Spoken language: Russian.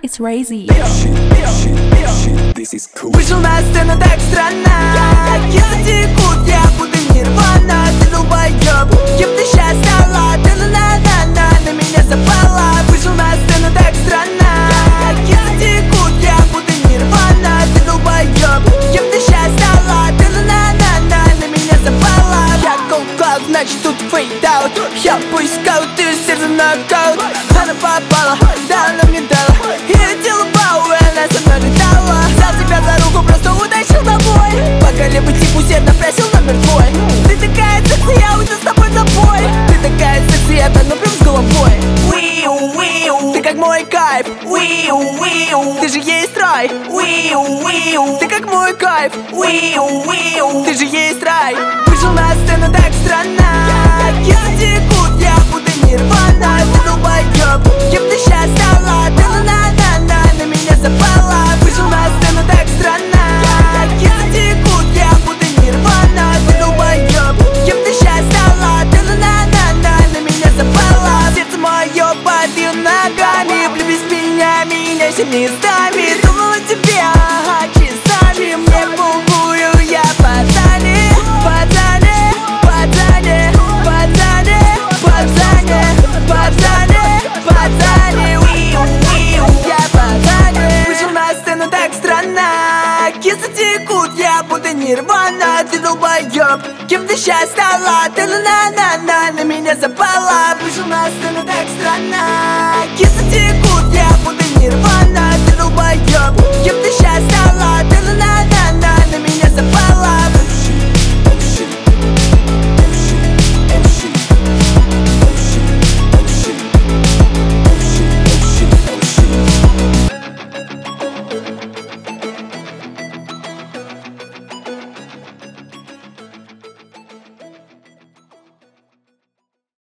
It's Razy. Вышел на сцену так странно. Если текут, я буду нирвана. Ты долбоёб, кем ты щас стала? Ты на меня запала. Вышел на сцену так странно. Если текут, я буду нирвана. Ты долбоёб, кем ты щас стала? Ты на меня запала. Я Gold Cloud, значит тут фейдаут. Я поискал, ты сердце нокаут. Она попала, да она мне дала. Я делала бау, и она со мной летала. Взял тебя за руку, просто утащил домой. Пока левый тип усердно просил номер твой. Ты такая секси, я уйду с тобой в запой. Ты такая секси, я тону прям с головой. Ты как мой кайф. Ты же есть рай. Ты как мой кайф. Ты же есть рай. Вышел на сцену так странно. Если текут, я буду нирвана. Ты долбоёб, кем ты щас стала? Ты на меня запала. Вышел на сцену так странно. Если текут, я буду нирвана. Ты долбоёб, кем ты щас стала? Ты на меня запала. Сердце мое под ее ногами. Влюбись в меня, меня сильнее ставит. Думала тебе, часами. Мне похую, я пацаны. Если текут, я буду нирвана. Ты долбоёб, кем ты щас стала? Ты на меня запала. Вышел на сцену так странно.